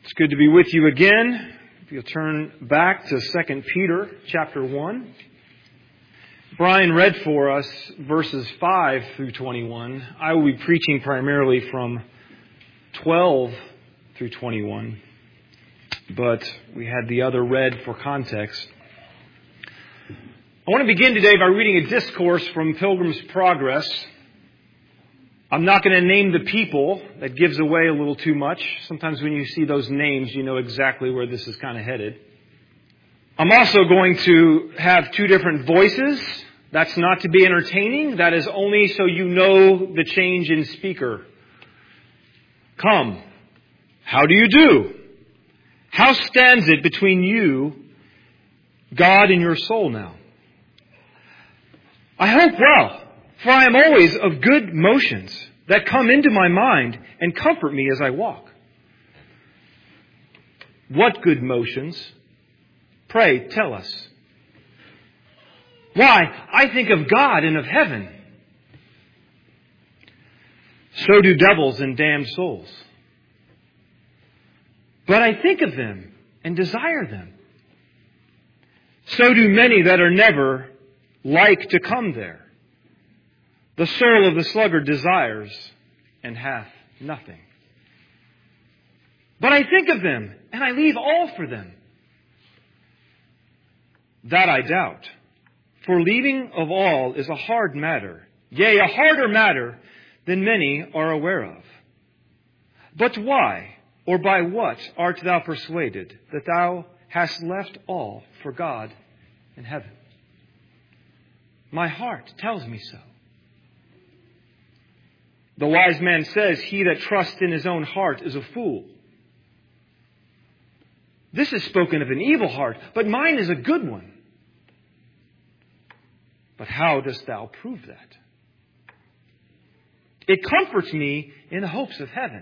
It's good to be with you again. If you'll turn back to 2 Peter chapter 1. Brian read for us verses 5 through 21. I will be preaching primarily from 12 through 21. But we had the other read for context. I want to begin today by reading a discourse from Pilgrim's Progress. I'm not going to name the people. That gives away a little too much. Sometimes when you see those names, you know exactly where this is kind of headed. I'm also going to have two different voices. That's not to be entertaining. That is only so you know the change in speaker. Come. How do you do? How stands it between you, God, and your soul now? I hope well. For I am always of good motions that come into my mind and comfort me as I walk. What good motions? Pray, tell us. Why, I think of God and of heaven. So do devils and damned souls. But I think of them and desire them. So do many that are never like to come there. The soul of the sluggard desires and hath nothing. But I think of them, and I leave all for them. That I doubt. For leaving of all is a hard matter, yea, a harder matter than many are aware of. But why, or by what, art thou persuaded that thou hast left all for God in heaven? My heart tells me so. The wise man says, he that trusts in his own heart is a fool. This is spoken of an evil heart, but mine is a good one. But how dost thou prove that? It comforts me in the hopes of heaven.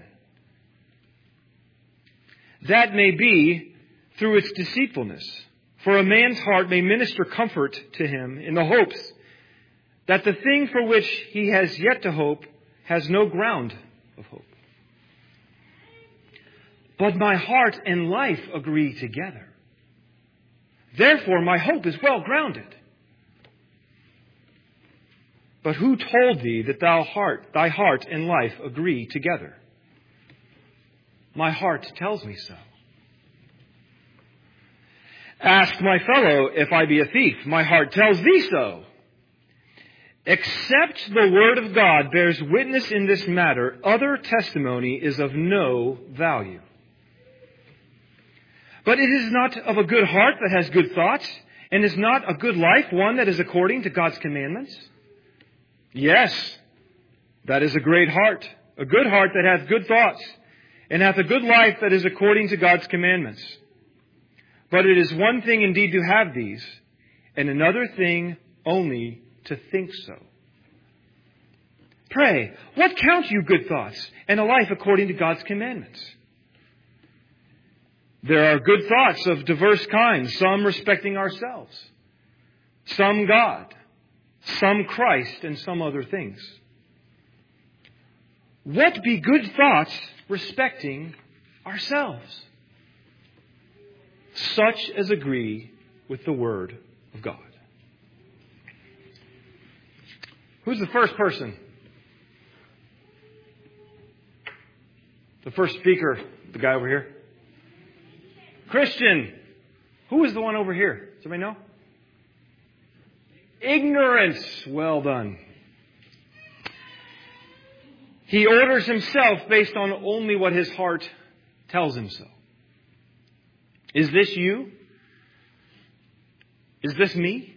That may be through its deceitfulness. For a man's heart may minister comfort to him in the hopes that the thing for which he has yet to hope has no ground of hope. But my heart and life agree together. Therefore my hope is well grounded. But who told thee that thy heart and life agree together? My heart tells me so. Ask my fellow if I be a thief. My heart tells thee so. Except the word of God bears witness in this matter, other testimony is of no value. But it is not of a good heart that has good thoughts, and is not a good life one that is according to God's commandments? Yes, that is a great heart, a good heart that hath good thoughts, and hath a good life that is according to God's commandments. But it is one thing indeed to have these, and another thing only to think so. Pray, what count you good thoughts, and a life according to God's commandments? There are good thoughts of diverse kinds, some respecting ourselves, some God, some Christ, and some other things. What be good thoughts respecting ourselves? Such as agree with the Word of God. Who's the first person? The first speaker, the guy over here. Christian. Who is the one over here? Does anybody know? Ignorance. Well done. He orders himself based on only what his heart tells him so. Is this you? Is this me?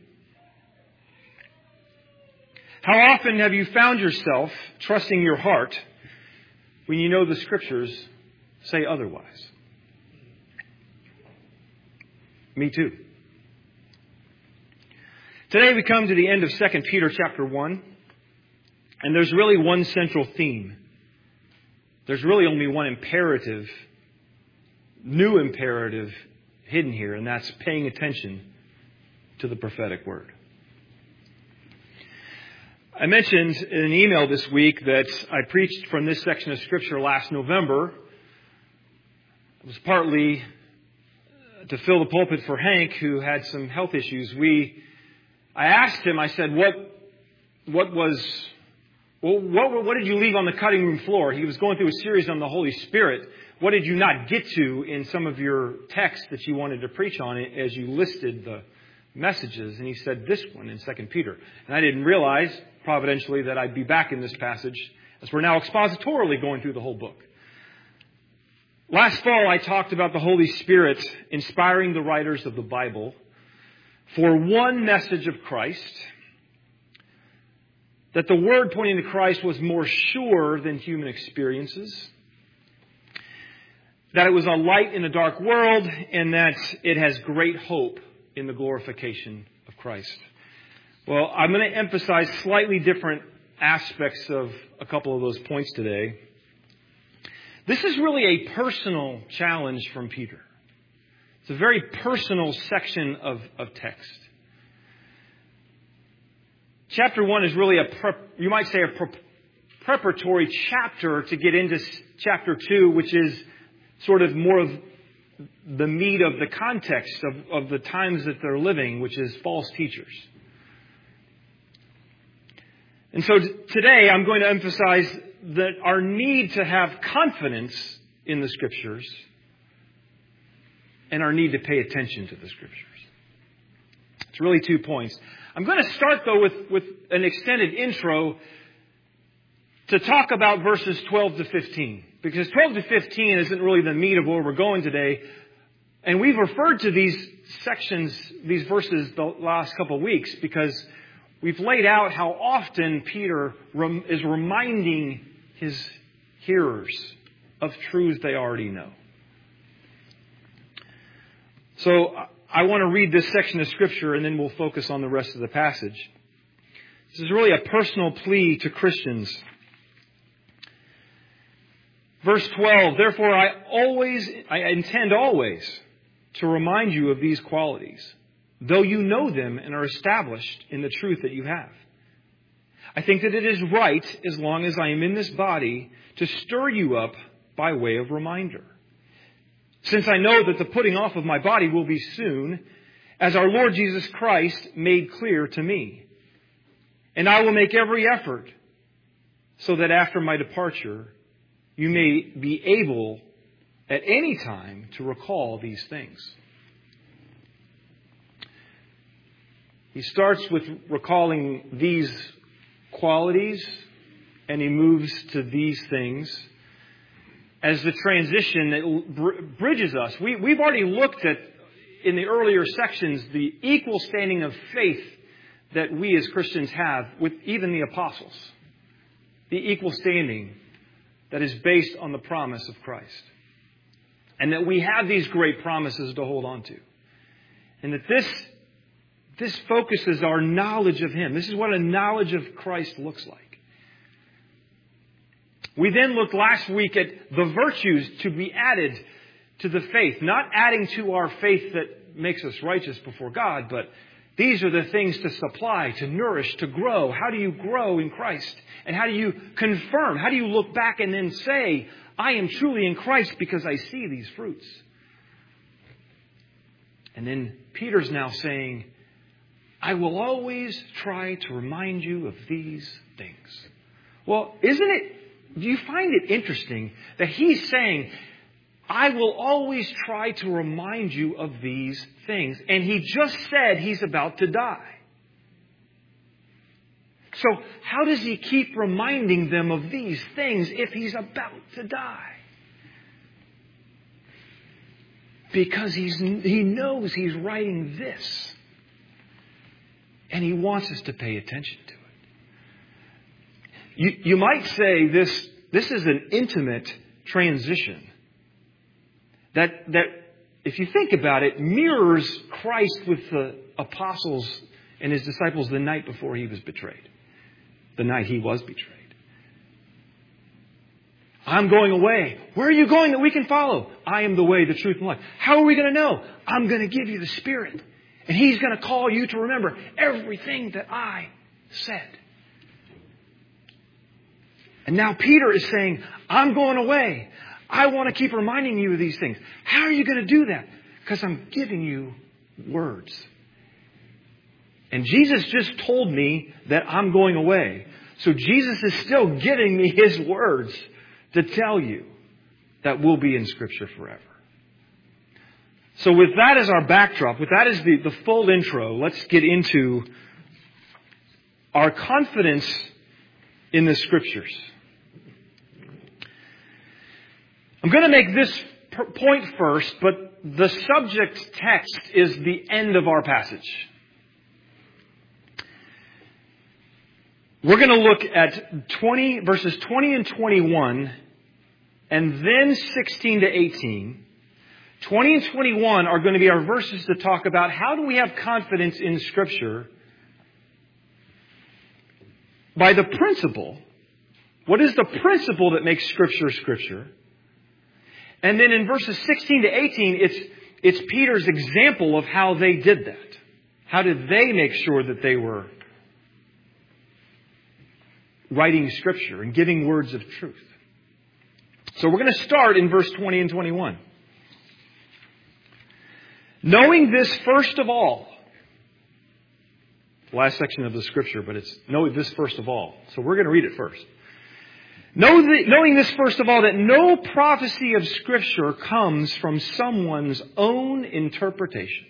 How often have you found yourself trusting your heart when you know the Scriptures say otherwise? Me too. Today we come to the end of 2 Peter chapter 1, and there's really one central theme. There's really only one imperative, new imperative hidden here, and that's paying attention to the prophetic word. I mentioned in an email this week that I preached from this section of Scripture last November. was partly to fill the pulpit for Hank, who had some health issues. I asked him, I said, what did you leave on the cutting room floor? He was going through a series on the Holy Spirit. What did you not get to in some of your texts that you wanted to preach on as you listed the messages? And he said this one in 2 Peter. And I didn't realize, providentially, that I'd be back in this passage as we're now expositorily going through the whole book. Last fall, I talked about the Holy Spirit inspiring the writers of the Bible for one message of Christ, that the Word pointing to Christ was more sure than human experiences, that it was a light in a dark world, and that it has great hope in the glorification of Christ. Well, I'm going to emphasize slightly different aspects of a couple of those points today. This is really a personal challenge from Peter. It's a very personal section of text. Chapter 1 is really you might say a preparatory chapter to get into chapter 2, which is sort of more of the meat of the context of the times that they're living, which is false teachers. And so today I'm going to emphasize that our need to have confidence in the Scriptures and our need to pay attention to the Scriptures. It's really 2 points. I'm going to start, though, with an extended intro to talk about verses 12 to 15. Because 12 to 15 isn't really the meat of where we're going today. And we've referred to these sections, these verses, the last couple of weeks because we've laid out how often Peter is reminding his hearers of truths they already know. So I want to read this section of Scripture and then we'll focus on the rest of the passage. This is really a personal plea to Christians. Verse 12, therefore I intend always to remind you of these qualities, though you know them and are established in the truth that you have. I think that it is right, as long as I am in this body, to stir you up by way of reminder. Since I know that the putting off of my body will be soon, as our Lord Jesus Christ made clear to me. And I will make every effort so that after my departure, you may be able at any time to recall these things. He starts with recalling these qualities, and he moves to these things as the transition that bridges us. We've already looked at, in the earlier sections, the equal standing of faith that we as Christians have with even the apostles. The equal standing that is based on the promise of Christ. And that we have these great promises to hold on to. And that this focuses our knowledge of Him. This is what a knowledge of Christ looks like. We then looked last week at the virtues to be added to the faith. Not adding to our faith that makes us righteous before God, but these are the things to supply, to nourish, to grow. How do you grow in Christ? And how do you confirm? How do you look back and then say, I am truly in Christ because I see these fruits? And then Peter's now saying, I will always try to remind you of these things. Well, do you find it interesting that he's saying, I will always try to remind you of these things. And he just said he's about to die. So how does he keep reminding them of these things if he's about to die? Because he knows he's writing this. And he wants us to pay attention to it. You might say this is an intimate transition. That if you think about it, mirrors Christ with the apostles and his disciples the night before he was betrayed. The night he was betrayed. I'm going away. Where are you going that we can follow? I am the way, the truth, and life. How are we going to know? I'm going to give you the Spirit. And He's going to call you to remember everything that I said. And now Peter is saying, I'm going away. I want to keep reminding you of these things. How are you going to do that? Because I'm giving you words. And Jesus just told me that I'm going away. So Jesus is still giving me His words to tell you that will be in Scripture forever. So with that as our backdrop, with that as the full intro, let's get into our confidence in the Scriptures. I'm going to make this point first, but the subject text is the end of our passage. We're going to look at verses 20 and 21, and then 16 to 18. 20 and 21 are going to be our verses to talk about how do we have confidence in Scripture by the principle. What is the principle that makes Scripture Scripture? And then in verses 16 to 18, it's Peter's example of how they did that. How did they make sure that they were writing Scripture and giving words of truth? So we're going to start in verse 20 and 21. Knowing this first of all. Last section of the Scripture, but it's know this first of all. So we're going to read it first. Knowing this first of all, that no prophecy of Scripture comes from someone's own interpretation.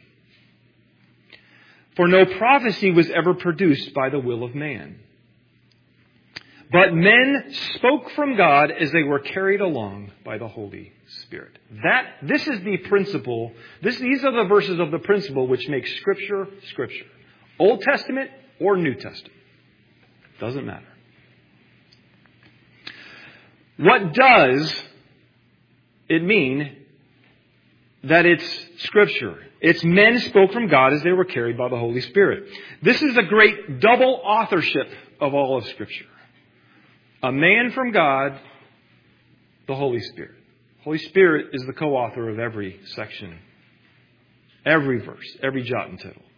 For no prophecy was ever produced by the will of man. But men spoke from God as they were carried along by the Holy Spirit. This is the principle. These are the verses of the principle which makes Scripture Scripture. Old Testament or New Testament. Doesn't matter. What does it mean that it's Scripture? It's men spoke from God as they were carried by the Holy Spirit. This is a great double authorship of all of Scripture. A man from God, the Holy Spirit. Holy Spirit is the co-author of every section, every verse, every jot and tittle.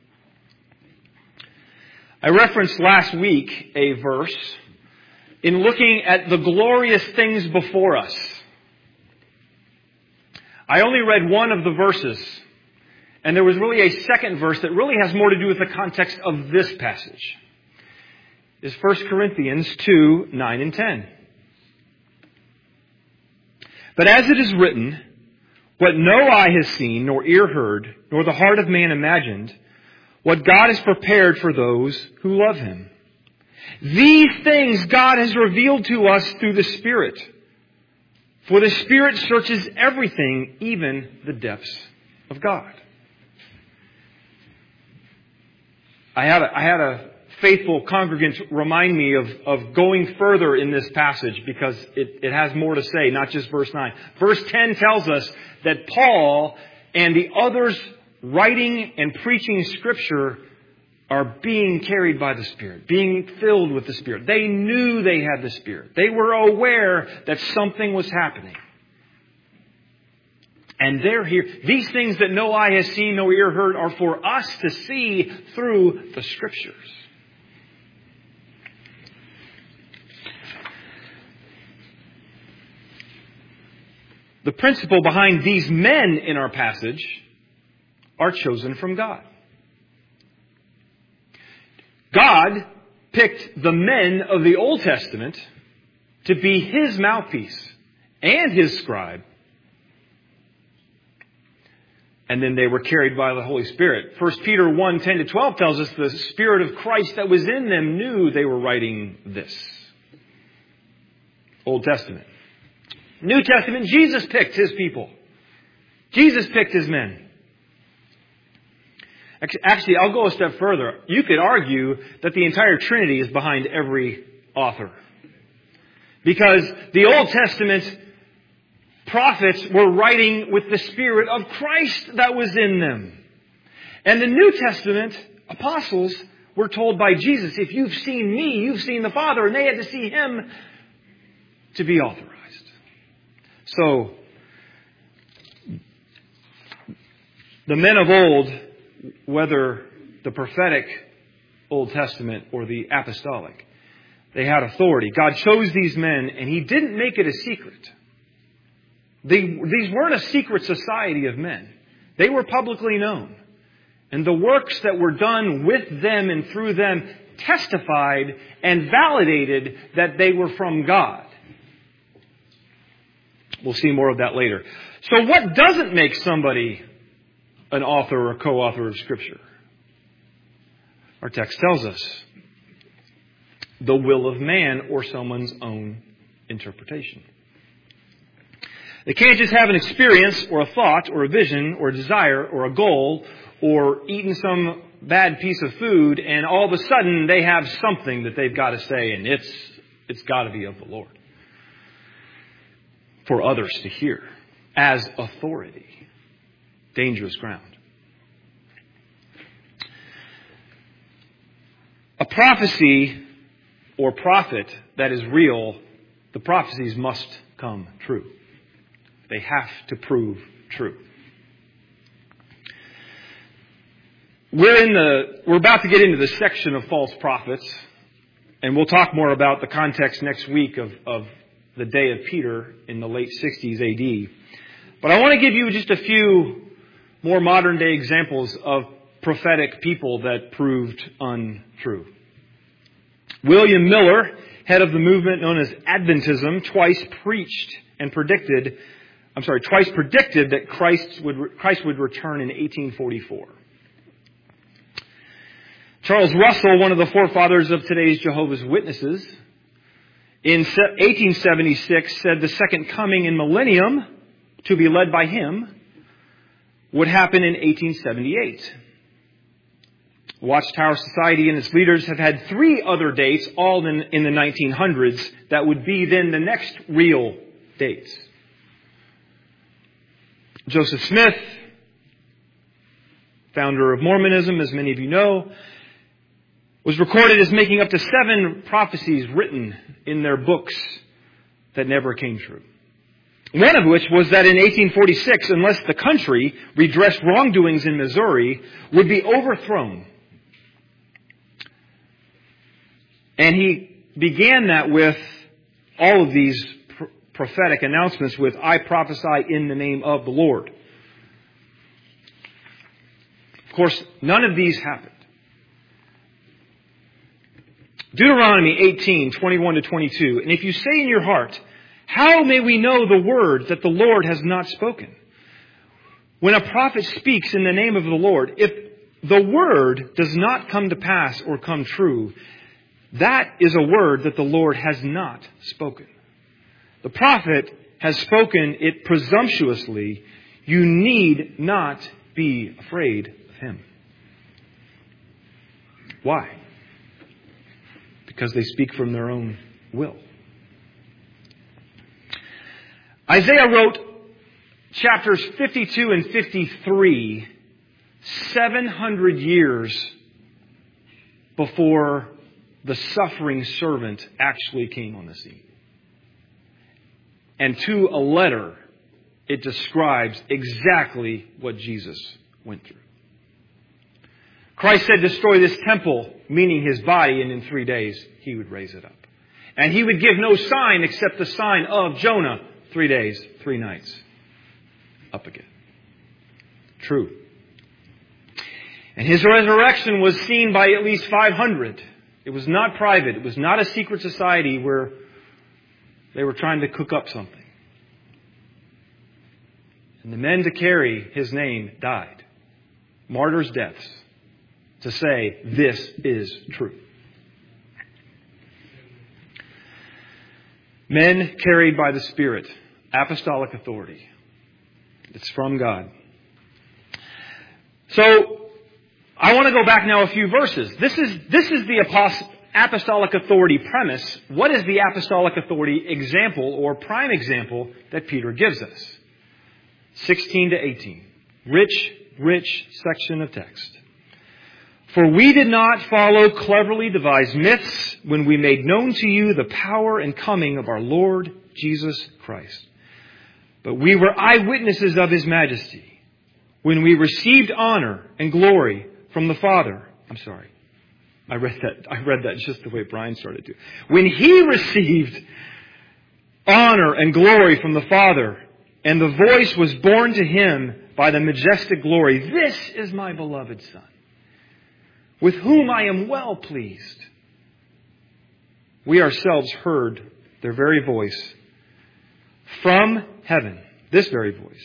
I referenced last week a verse in looking at the glorious things before us. I only read one of the verses, and there was really a second verse that really has more to do with the context of this passage. Is 1 Corinthians 2, 9 and 10. But as it is written, what no eye has seen, nor ear heard, nor the heart of man imagined, what God has prepared for those who love Him. These things God has revealed to us through the Spirit. For the Spirit searches everything, even the depths of God. I had a faithful congregant remind me of going further in this passage because it has more to say, not just verse 9. Verse 10 tells us that Paul and the others writing and preaching Scripture are being carried by the Spirit, being filled with the Spirit. They knew they had the Spirit. They were aware that something was happening. And they're here. These things that no eye has seen, no ear heard, are for us to see through the Scriptures. The principle behind these men in our passage are chosen from God. God picked the men of the Old Testament to be His mouthpiece and His scribe. And then they were carried by the Holy Spirit. 1 Peter 1, 10 to 12 tells us the Spirit of Christ that was in them knew they were writing this. Old Testament. New Testament, Jesus picked His people. Jesus picked His men. Actually, I'll go a step further. You could argue that the entire Trinity is behind every author. Because the Old Testament prophets were writing with the Spirit of Christ that was in them. And the New Testament apostles were told by Jesus, if you've seen me, you've seen the Father, and they had to see Him to be authorized. So, the men of old, whether the prophetic Old Testament or the apostolic, they had authority. God chose these men, and He didn't make it a secret. These weren't a secret society of men. They were publicly known. And the works that were done with them and through them testified and validated that they were from God. We'll see more of that later. So what doesn't make somebody an author or co-author of Scripture? Our text tells us the will of man or someone's own interpretation. They can't just have an experience or a thought or a vision or a desire or a goal or eaten some bad piece of food and all of a sudden they have something that they've got to say and it's got to be of the Lord for others to hear as authority. Dangerous ground. A prophecy or prophet that is real, the prophecies must come true. They have to prove true. We're about to get into the section of false prophets, and we'll talk more about the context next week of the day of Peter in the late 60s AD. But I want to give you just a few more modern day examples of prophetic people that proved untrue. William Miller, head of the movement known as Adventism, twice predicted that Christ would return in 1844. Charles Russell, one of the forefathers of today's Jehovah's Witnesses, in 1876 said the second coming in millennium, to be led by him, would happen in 1878. Watchtower Society and its leaders have had 3 other dates, all in the 1900s, that would be then the next real dates. Joseph Smith, founder of Mormonism, as many of you know, was recorded as making up to 7 prophecies written in their books that never came true. One of which was that in 1846, unless the country redressed wrongdoings in Missouri, would be overthrown. And he began that with all of these prophetic announcements with, I prophesy in the name of the Lord. Of course, none of these happened. Deuteronomy 18:21-22. And if you say in your heart, how may we know the word that the Lord has not spoken? When a prophet speaks in the name of the Lord, if the word does not come to pass or come true, that is a word that the Lord has not spoken. The prophet has spoken it presumptuously. You need not be afraid of him. Why? Because they speak from their own will. Isaiah wrote chapters 52 and 53 700 years before the suffering servant actually came on the scene. And to a letter, it describes exactly what Jesus went through. Christ said, destroy this temple, meaning his body, and in 3 days he would raise it up. And he would give no sign except the sign of Jonah. 3 days, 3 nights, up again. True. And his resurrection was seen by at least 500. It was not private. It was not a secret society where they were trying to cook up something. And the men to carry his name died. Martyrs' deaths. To say, this is true. Men carried by the Spirit. Apostolic authority. It's from God. So, I want to go back now a few verses. This is the apostolic authority premise. What is the apostolic authority example or prime example that Peter gives us? 16 to 18. Rich section of text. For we did not follow cleverly devised myths when we made known to you the power and coming of our Lord Jesus Christ. But we were eyewitnesses of his majesty when we received honor and glory from the Father. I'm sorry. I read that just the way Brian started to. When he received honor and glory from the Father And the voice was borne to him by the majestic glory. This is my beloved Son, with whom I am well pleased. We ourselves heard their very voice from heaven, this very voice,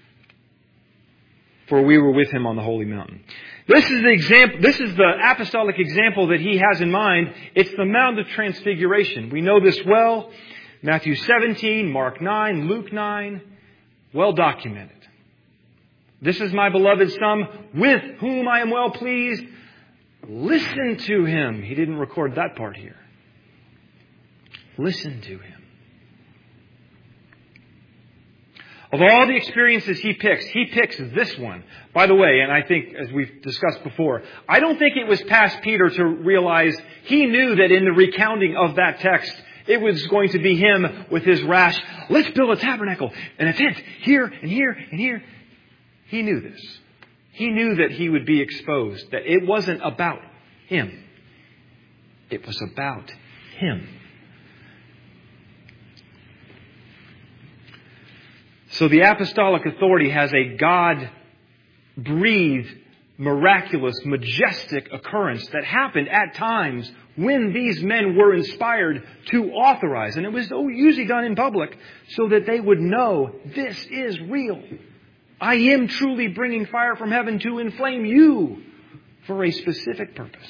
for we were with him on the holy mountain. This is the example. This is the apostolic example that he has in mind. It's the Mount of Transfiguration. We know this well. Matthew 17, Mark 9, Luke 9. Well documented. This is my beloved Son, with whom I am well pleased. Listen to him. He didn't record that part here. Listen to him. Of all the experiences he picks this one. By the way, and I think, as we've discussed before, I don't think it was past Peter to realize he knew that in the recounting of that text, it was going to be him with his rash, let's build a tabernacle and a tent here and here and here. He knew this. He knew that he would be exposed, that it wasn't about him. It was about him. So the apostolic authority has a God-breathed, miraculous, majestic occurrence that happened at times when these men were inspired to authorize. And it was usually done in public so that they would know this is real. I am truly bringing fire from heaven to inflame you for a specific purpose.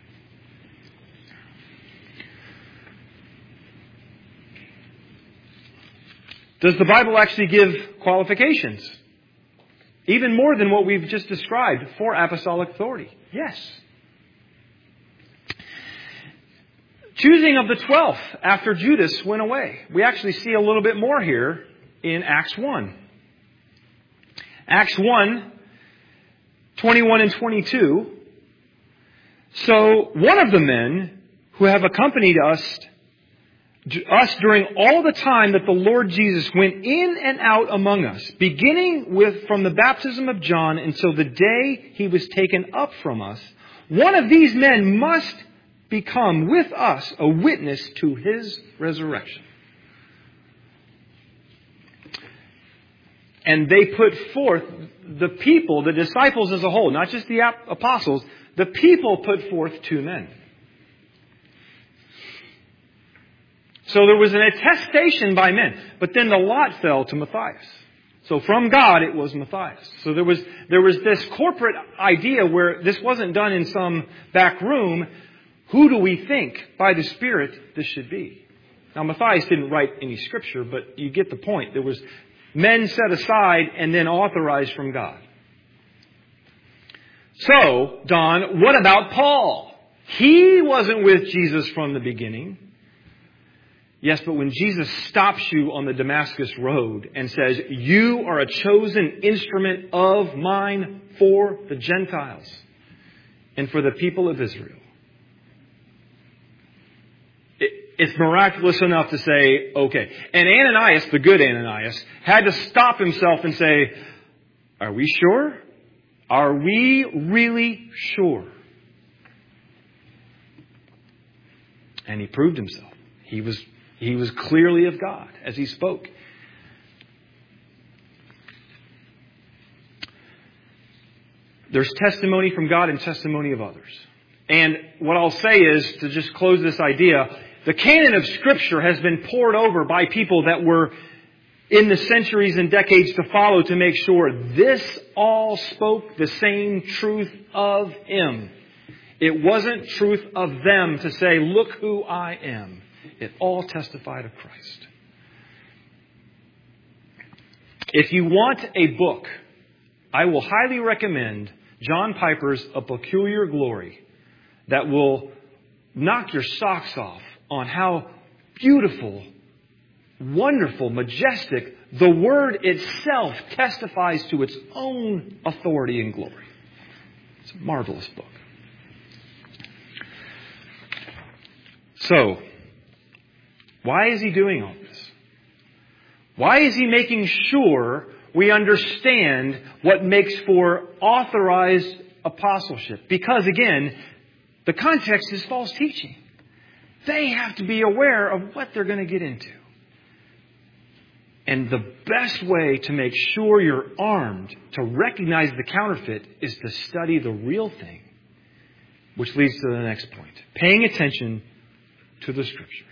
Does the Bible actually give qualifications? Even more than what we've just described for apostolic authority? Yes. Choosing of the 12th after Judas went away. We actually see a little bit more here in Acts 1. Acts 1, 21 and 22. So one of the men who have accompanied us during all the time that the Lord Jesus went in and out among us, beginning from the baptism of John until the day he was taken up from us, one of these men must become with us a witness to his resurrection. And they put forth the people, the disciples as a whole, not just the apostles, the people put forth 2 men. So there was an attestation by men, but then the lot fell to Matthias. So from God it was Matthias. So there was this corporate idea where this wasn't done in some back room. Who do we think by the Spirit this should be? Now Matthias didn't write any scripture, but you get the point. There was men set aside and then authorized from God. So, Don, what about Paul? He wasn't with Jesus from the beginning. Yes, but when Jesus stops you on the Damascus road and says, you are a chosen instrument of mine for the Gentiles and for the people of Israel. It's miraculous enough to say, okay. And Ananias, the good Ananias, had to stop himself and say, are we sure? Are we really sure? And he proved himself. He was clearly of God as he spoke. There's testimony from God and testimony of others. And what I'll say is, to just close this idea, the canon of Scripture has been poured over by people that were in the centuries and decades to follow to make sure this all spoke the same truth of Him. It wasn't truth of them to say, look who I am. It all testified of Christ. If you want a book, I will highly recommend John Piper's A Peculiar Glory that will knock your socks off on how beautiful, wonderful, majestic the Word itself testifies to its own authority and glory. It's a marvelous book. So, why is he doing all this? Why is he making sure we understand what makes for authorized apostleship? Because, again, the context is false teaching. They have to be aware of what they're going to get into. And the best way to make sure you're armed to recognize the counterfeit is to study the real thing, which leads to the next point. Paying attention to the Scriptures.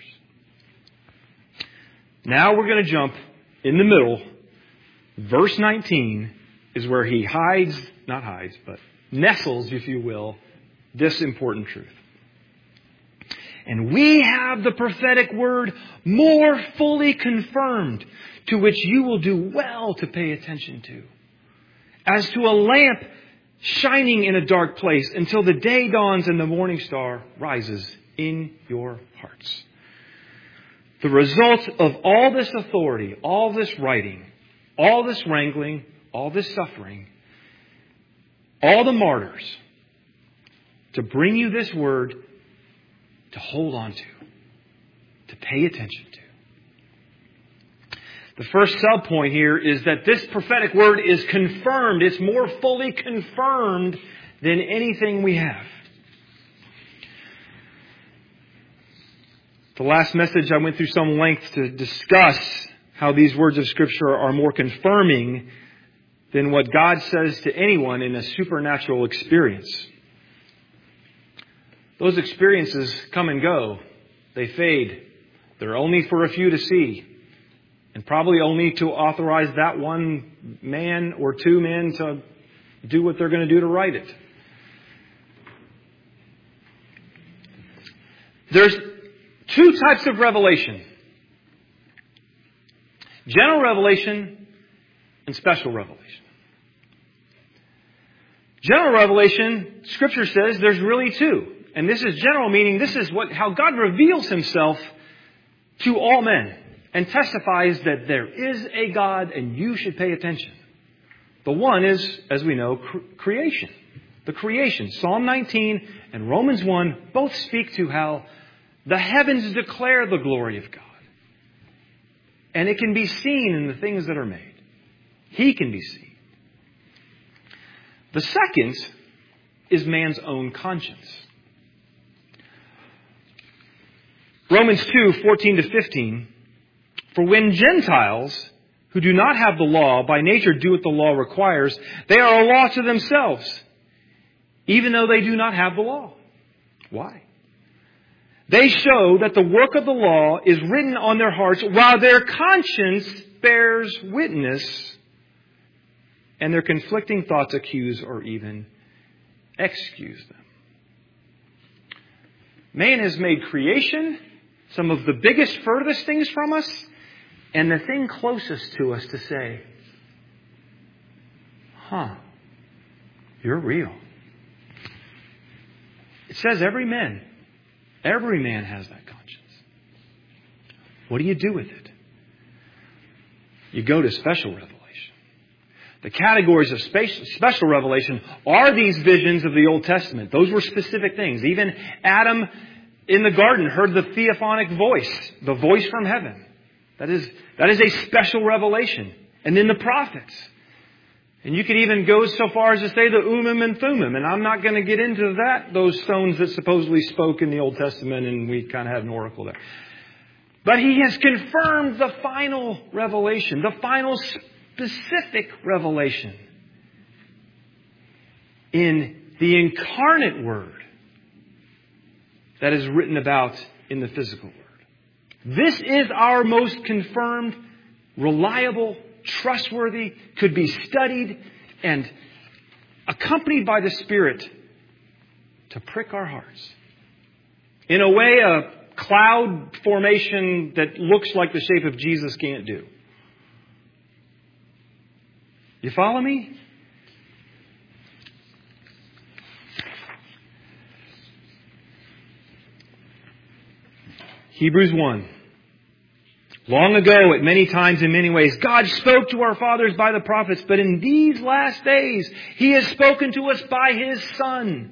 Now we're going to jump in the middle. Verse 19 is where he nestles, if you will, this important truth. And we have the prophetic word more fully confirmed, to which you will do well to pay attention to, as to a lamp shining in a dark place until the day dawns and the morning star rises in your hearts. The result of all this authority, all this writing, all this wrangling, all this suffering, all the martyrs, to bring you this word to hold on to pay attention to. The first subpoint here is that this prophetic word is confirmed. It's more fully confirmed than anything we have. The last message I went through some length to discuss how these words of Scripture are more confirming than what God says to anyone in a supernatural experience. Those experiences come and go. They fade. They're only for a few to see. And probably only to authorize that one man or two men to do what they're going to do to write it. There's two types of revelation. General revelation and special revelation. General revelation, Scripture says there's really two. And this is general, meaning this is how God reveals Himself to all men and testifies that there is a God and you should pay attention. The one is, as we know, creation. The creation. Psalm 19 and Romans 1 both speak to how the heavens declare the glory of God. And it can be seen in the things that are made. He can be seen. The second is man's own conscience. Romans 2:14-15. For when Gentiles, who do not have the law, by nature do what the law requires, they are a law to themselves, even though they do not have the law. Why? They show that the work of the law is written on their hearts, while their conscience bears witness, and their conflicting thoughts accuse or even excuse them. Man has made creation some of the biggest, furthest things from us, and the thing closest to us to say, you're real. It says every man has that conscience. What do you do with it? You go to special revelation. The categories of special revelation are these visions of the Old Testament. Those were specific things. Even Adam in the garden heard the theophanic voice, the voice from heaven. That is a special revelation. And then the prophets. And you could even go so far as to say the Urim and Thummim. And I'm not going to get into those stones that supposedly spoke in the Old Testament, and we kind of have an oracle there. But He has confirmed the final revelation, the final specific revelation in the incarnate Word that is written about in the physical Word. This is our most confirmed, reliable, trustworthy, could be studied and accompanied by the Spirit to prick our hearts. In a way, a cloud formation that looks like the shape of Jesus can't do. You follow me? Hebrews 1. Long ago, at many times, in many ways, God spoke to our fathers by the prophets, but in these last days, He has spoken to us by His Son,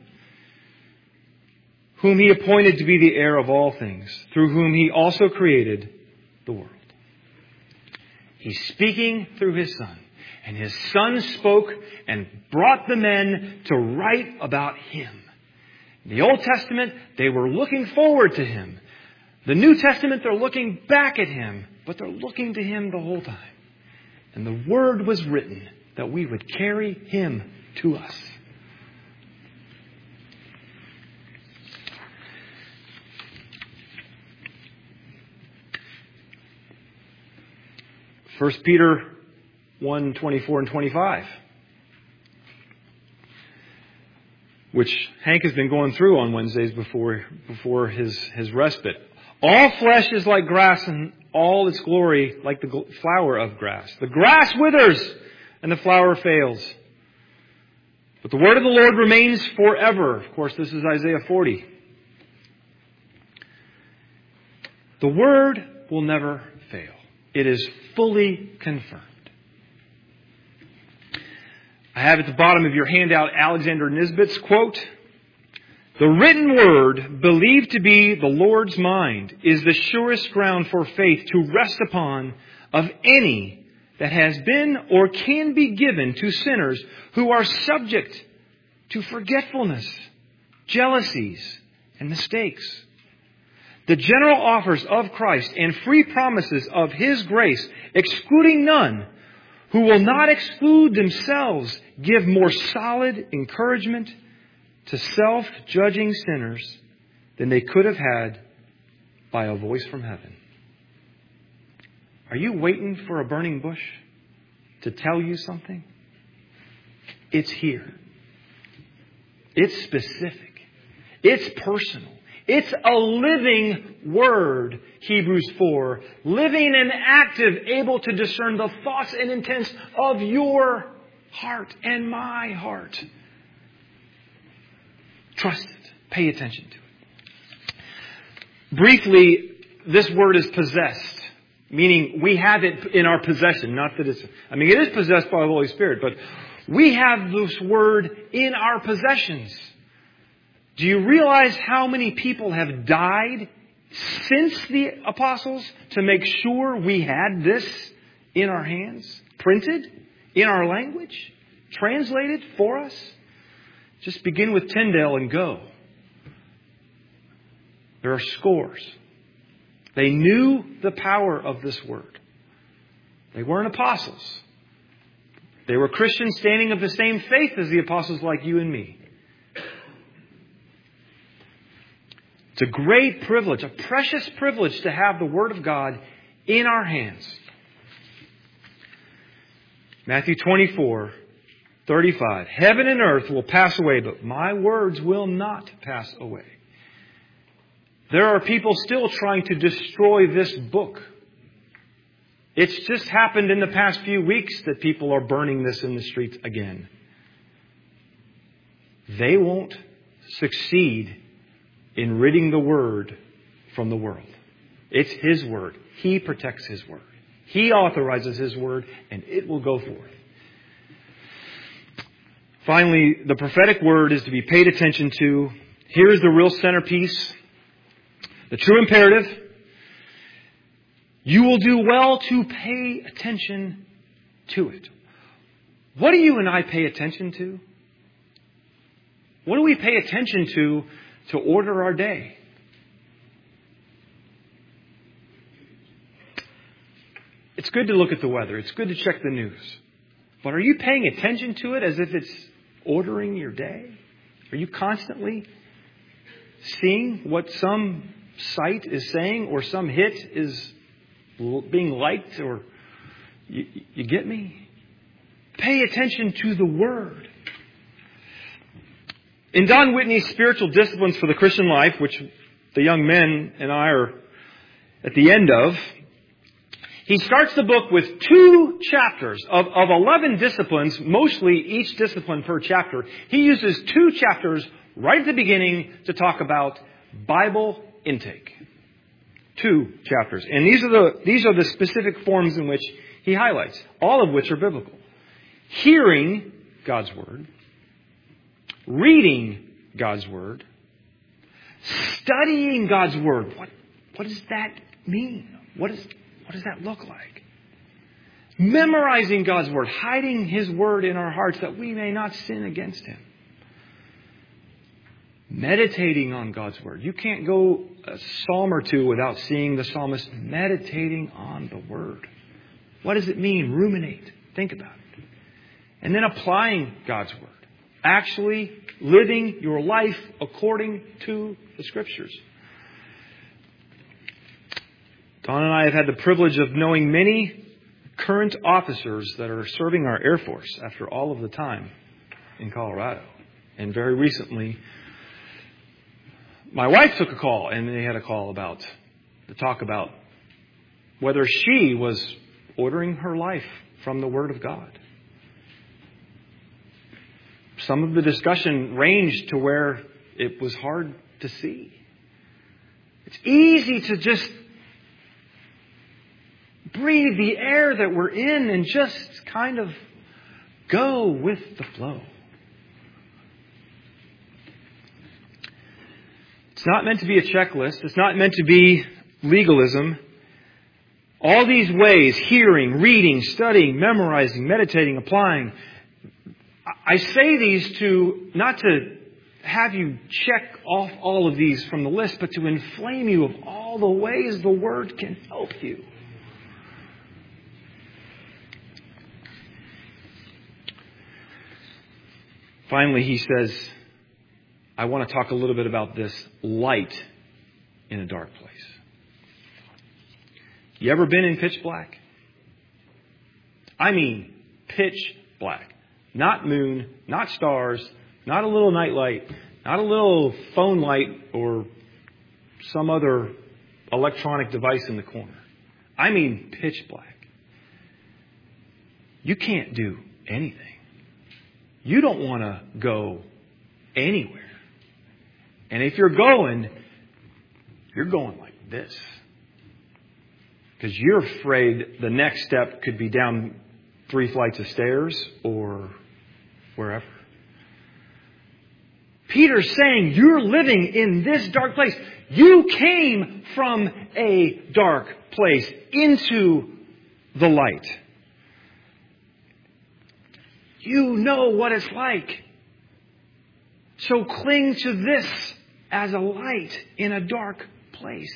whom He appointed to be the heir of all things, through whom He also created the world. He's speaking through His Son, and His Son spoke and brought the men to write about Him. In the Old Testament, they were looking forward to Him. The New Testament, they're looking back at Him. but they're looking to Him the whole time. And the Word was written that we would carry Him to us. First Peter 1:24 and 25, which Hank has been going through on Wednesdays before his respite. All flesh is like grass, and all its glory like the flower of grass. The grass withers, and the flower fails. But the word of the Lord remains forever. Of course, this is Isaiah 40. The word will never fail. It is fully confirmed. I have at the bottom of your handout Alexander Nisbet's quote. The written word, believed to be the Lord's mind, is the surest ground for faith to rest upon of any that has been or can be given to sinners who are subject to forgetfulness, jealousies, and mistakes. The general offers of Christ and free promises of His grace, excluding none, who will not exclude themselves, give more solid encouragement to self-judging sinners than they could have had by a voice from heaven. Are you waiting for a burning bush to tell you something? It's here. It's specific. It's personal. It's a living word, Hebrews 4. Living and active, able to discern the thoughts and intents of your heart and my heart. Trust it. Pay attention to it. Briefly, this word is possessed, meaning we have it in our possession. Not that it is possessed by the Holy Spirit, but we have this word in our possessions. Do you realize how many people have died since the apostles to make sure we had this in our hands? Printed in our language? Translated for us? Just begin with Tyndale and go. There are scores. They knew the power of this word. They weren't apostles. They were Christians standing of the same faith as the apostles like you and me. It's a great privilege, a precious privilege to have the Word of God in our hands. Matthew 24:35. Heaven and earth will pass away, but my words will not pass away. There are people still trying to destroy this book. It's just happened in the past few weeks that people are burning this in the streets again. They won't succeed in ridding the Word from the world. It's His Word. He protects His Word. He authorizes His Word, and it will go forth. Finally, the prophetic word is to be paid attention to. Here is the real centerpiece. The true imperative. You will do well to pay attention to it. What do you and I pay attention to? What do we pay attention to order our day? It's good to look at the weather. It's good to check the news. But are you paying attention to it as if it's ordering your day? Are you constantly seeing what some site is saying or some hit is being liked? Or you get me? Pay attention to the Word. In Don Whitney's Spiritual Disciplines for the Christian Life, which the young men and I are at the end of, he starts the book with 2 chapters of 11 disciplines, mostly each discipline per chapter. He uses 2 chapters right at the beginning to talk about Bible intake. 2 chapters. And these are the specific forms in which he highlights, all of which are biblical. Hearing God's Word, reading God's Word, studying God's Word. What does that mean? What does that look like? Memorizing God's Word, hiding His Word in our hearts that we may not sin against Him. Meditating on God's Word. You can't go a psalm or two without seeing the psalmist meditating on the Word. What does it mean? Ruminate. Think about it. And then applying God's Word. Actually living your life according to the Scriptures. Don and I have had the privilege of knowing many current officers that are serving our Air Force after all of the time in Colorado. And very recently, my wife took a call, and they had a call to talk about whether she was ordering her life from the Word of God. Some of the discussion ranged to where it was hard to see. It's easy to just breathe the air that we're in and just kind of go with the flow. It's not meant to be a checklist. It's not meant to be legalism. All these ways, hearing, reading, studying, memorizing, meditating, applying, I say these not to have you check off all of these from the list, but to inflame you of all the ways the Word can help you. Finally, he says, I want to talk a little bit about this light in a dark place. You ever been in pitch black? I mean, pitch black. Not moon, not stars, not a little night light, not a little phone light or some other electronic device in the corner. I mean, pitch black. You can't do anything. You don't want to go anywhere. And if you're going like this. Because you're afraid the next step could be down 3 flights of stairs or wherever. Peter's saying you're living in this dark place. You came from a dark place into the light. You know what it's like. So cling to this as a light in a dark place.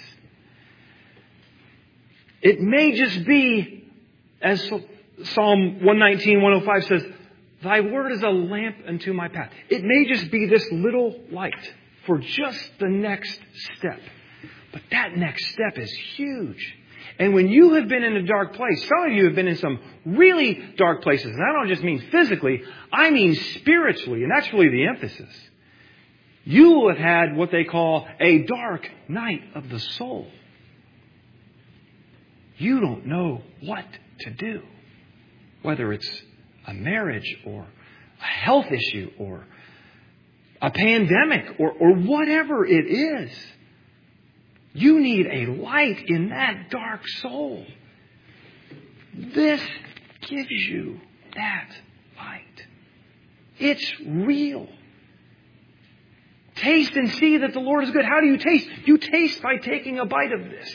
It may just be, as Psalm 119, 105 says, Thy word is a lamp unto my path. It may just be this little light for just the next step. But that next step is huge. And when you have been in a dark place, some of you have been in some really dark places. And I don't just mean physically, I mean spiritually. And that's really the emphasis. You will have had what they call a dark night of the soul. You don't know what to do. Whether it's a marriage or a health issue or a pandemic or whatever it is. You need a light in that dark soul. This gives you that light. It's real. Taste and see that the Lord is good. How do you taste? You taste by taking a bite of this.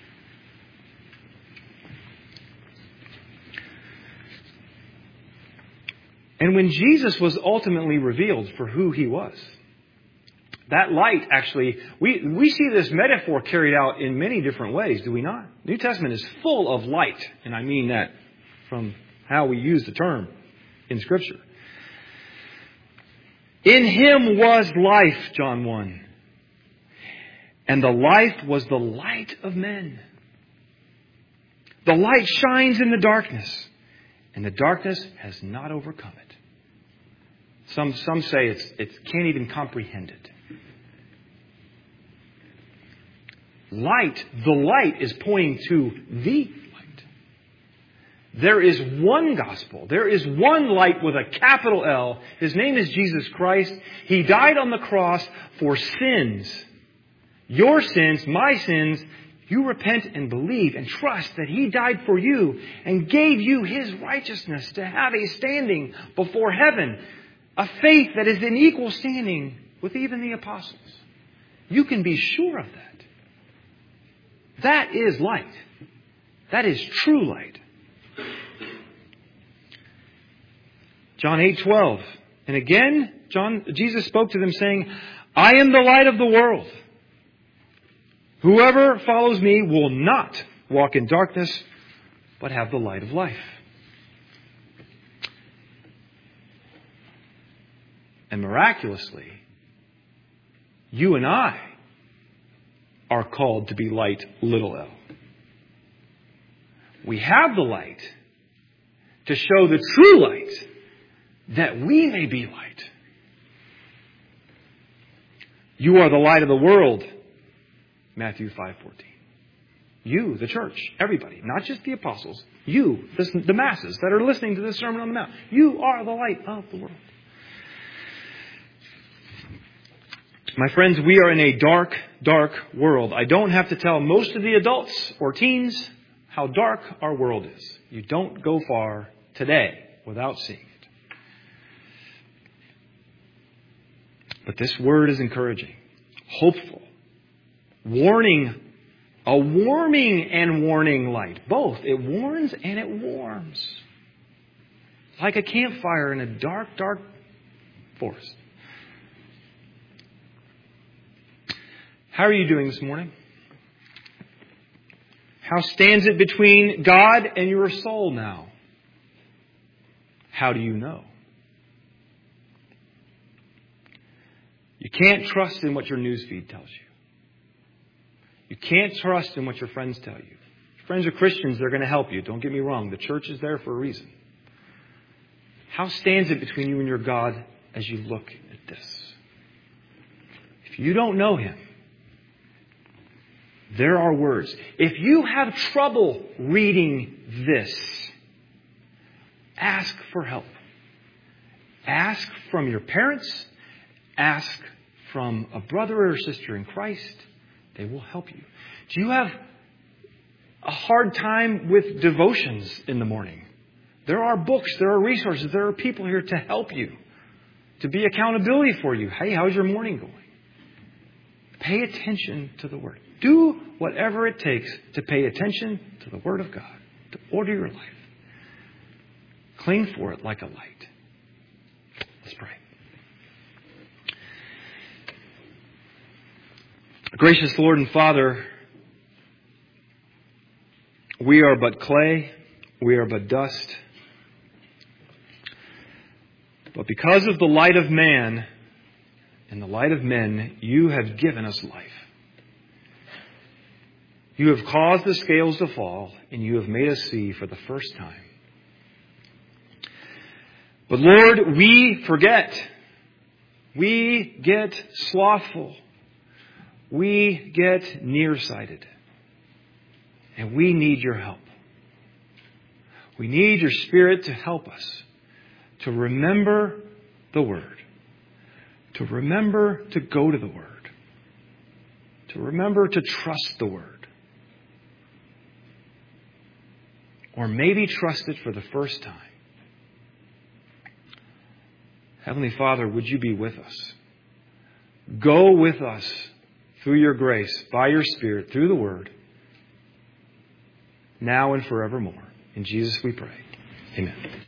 And when Jesus was ultimately revealed for who He was, that light actually, we see this metaphor carried out in many different ways, do we not? The New Testament is full of light, and I mean that from how we use the term in Scripture. In Him was life, John 1. And the life was the light of men. The light shines in the darkness, and the darkness has not overcome it. Some say it can't even comprehend it. Light, the light is pointing to the light. There is one gospel. There is one light with a capital L. His name is Jesus Christ. He died on the cross for sins. Your sins, my sins. You repent and believe and trust that He died for you and gave you His righteousness to have a standing before heaven. A faith that is in equal standing with even the apostles. You can be sure of that. That is light. That is true light. John 8:12. And again, Jesus spoke to them saying, I am the light of the world. Whoever follows me will not walk in darkness, but have the light of life. And miraculously, you and I are called to be light, little l. We have the light to show the true light, that we may be light. You are the light of the world, Matthew 5:14. You, the church, everybody, not just the apostles, you, the masses that are listening to this Sermon on the Mount. You are the light of the world. My friends, we are in a dark, dark world. I don't have to tell most of the adults or teens how dark our world is. You don't go far today without seeing it. But this word is encouraging, hopeful, warning, a warming and warning light. Both. It warns and it warms. Like a campfire in a dark, dark forest. How are you doing this morning? How stands it between God and your soul now? How do you know? You can't trust in what your newsfeed tells you. You can't trust in what your friends tell you. Your friends are Christians, they're going to help you. Don't get me wrong. The church is there for a reason. How stands it between you and your God as you look at this? If you don't know Him, there are words. If you have trouble reading this, ask for help. Ask from your parents. Ask from a brother or sister in Christ. They will help you. Do you have a hard time with devotions in the morning? There are books, there are resources, there are people here to help you, to be accountability for you. Hey, how's your morning going? Pay attention to the Word. Do whatever it takes to pay attention to the Word of God, to order your life. Cling for it like a light. Let's pray. Gracious Lord and Father, we are but clay, we are but dust. But because of the light of man and the light of men, you have given us life. You have caused the scales to fall, and you have made us see for the first time. But Lord, we forget. We get slothful. We get nearsighted. And we need your help. We need your Spirit to help us to remember the Word. To remember to go to the Word. To remember to trust the Word. Or maybe trust it for the first time. Heavenly Father, would you be with us? Go with us through your grace, by your Spirit, through the Word, now and forevermore. In Jesus we pray. Amen.